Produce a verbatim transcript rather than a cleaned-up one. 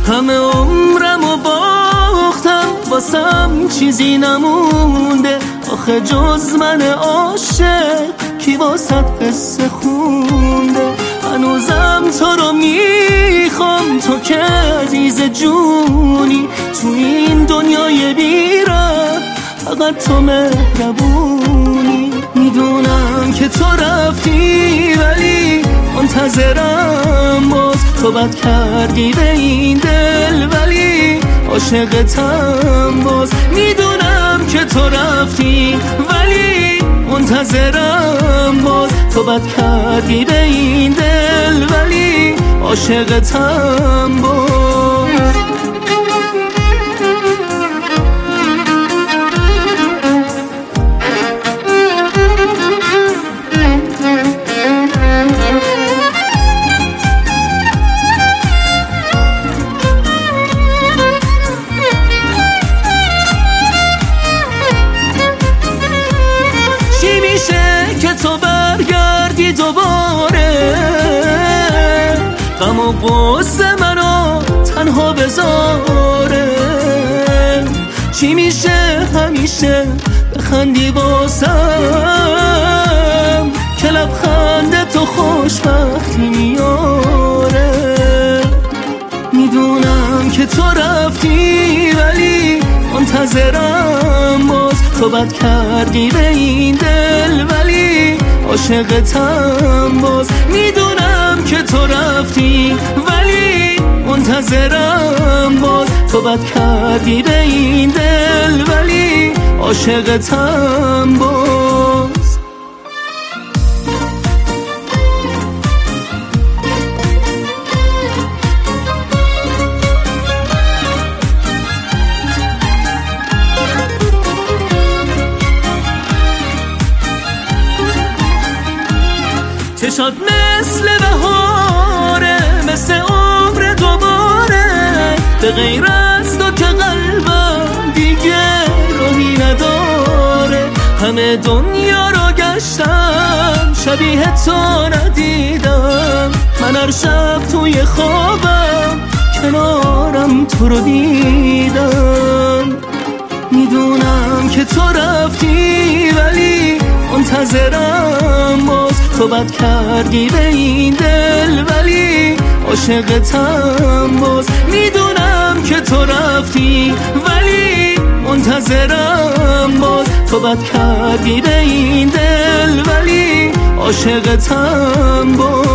همه عمرم و باختم واسم چیزی نمونده آخه جز من عاشق کی واسط قصه خونده هنوزم تو رو میخوام تو که عزیز جونی تو این دنیای بی‌رحم فقط تو مهربونی میدونم که تو رفتی ولی منتظرم باز تو بد کردی به این دل ولی عاشقتم باز میدونم که تو رفتی ولی منتظرم باز تو بد کردی به این دل ولی عاشقتم باز تو برگردی دوباره غم و غصه منو تنها بذاره چی میشه همیشه بخندی باسم که لبخند تو خوشبختی میاره میدونم که تو رفتی ولی منتظرم باز تو بد کردی به این دل ولی عاشقتم باز میدونم که تو رفتی ولی منتظرم باز تو بد کردی به این دل ولی عاشقتم باز چشات مثل بهاره مثل عمر دوباره به غیر از تو که قلبم دیگه راهی نداره همه دنیا رو گشتم شبیه تو ندیدم من هر شب توی خوابم کنارم تو رو دیدم میدونم که تو رفتی ولی منتظرم باز تو بد کردی به این دل ولی عاشقتم باز میدونم که تو رفتی ولی منتظرم باز تو بد کردی به این دل ولی عاشقتم باز